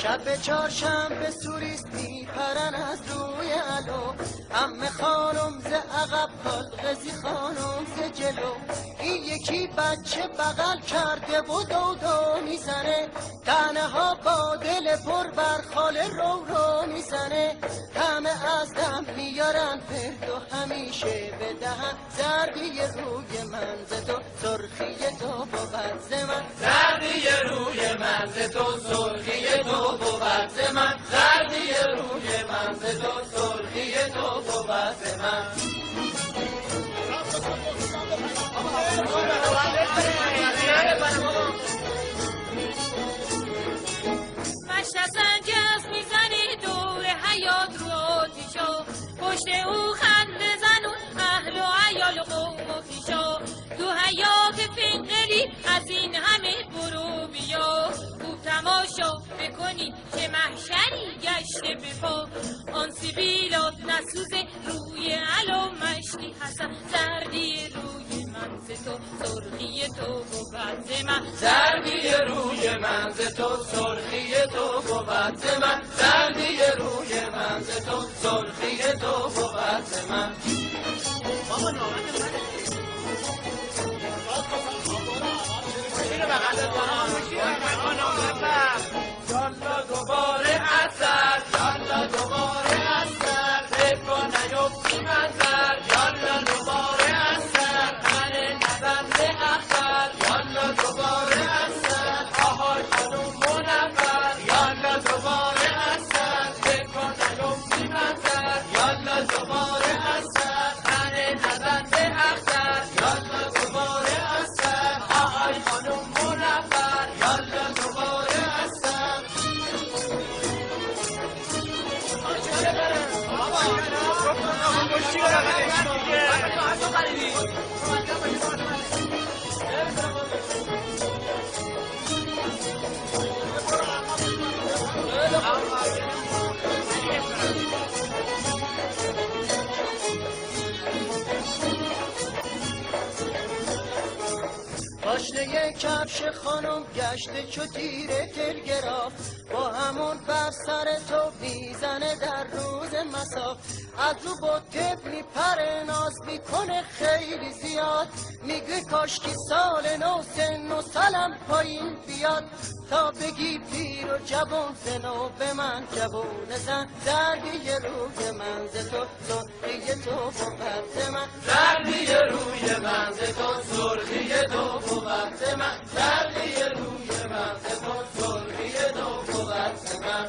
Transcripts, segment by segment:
شب چهارشنبه سوریست میپرن از روی علو، عمه خانم ز عقب حلقزی خانم ز جلو. این یکی بچه بغل کرده و دو میزنه، تنه ها با دل پر بر خاله رو میزنه. همه از دم میارن فرد و همیشه بدهن، زردی روی من ز تو سرخی تو بود ز من، زردی روی من ز تو سرخی تو بود ز من، زردی روی من ز تو سرخی تو بود ز من. مشت سنجف میزنی دور حیات رو آتیشا، پشت او خنده زنون اهل و عیال و قوم و پیشا. تو حیات فنقلی از این همه برو بیا، خوب تماشا بکنی چه محشری گشته بپا. آن سیبیلات نسوزه روی علا مشتی حسن، زردی روی من ز تو سرخی تو بود ز من، زردی روی من ز تو سرخی تو بود ز من، زردی روی من ز تو سرخی تو بود ز من. بابا نامت منه یالا دوباره اثر، یالا دوباره اثر، رفا نیفتی منظر، یالا دوباره اثر، من نزن به اختر، یالا دوباره اثر، آهای خانوم منور، یالا دوباره اثر، رفا نیفتی منظر، یالا دوباره اثر، من نزن به اختر، یالا دوباره اثر، آهای خانوم منور، یالا دوباره اثر. پاشنه کفش خانم گشته چو تیر تلگراف، با همون بر سر تو میزنه در روز مساف. از رو با تب میپره ناز میکنه خیلی زیاد، میگه کاشکی سال نو سن و سالم پایین بیاد. تا بگی پیر و جوان زنو به من جوون زن، زردی روی من ز تو سرخی تو بود ز من، زردی روی من ز تو سرخی تو بود ز من، زردی روی من ز تو سرخی تو بود ز من.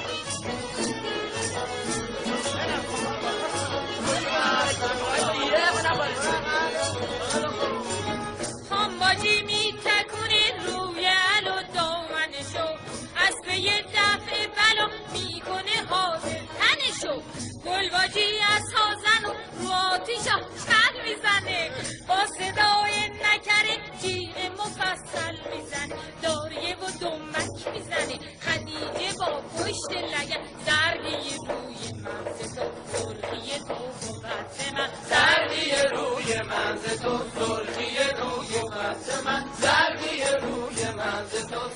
خانباجی میتکونه روی علو دامنشو، اسب یه دفعه بلا میکنه حاضر تنشو. گلباجی از هازن و رو آتیشا چل میزنه، با صدای نکره جیغ مفصل میزنه. داریه و دمک میزنه خدیجه با پشت لگن، زردی روی من ز تو سرخی تو بود ز من، زردی روی من ز تو سرخی تو بود ز من، زردی روی من ز تو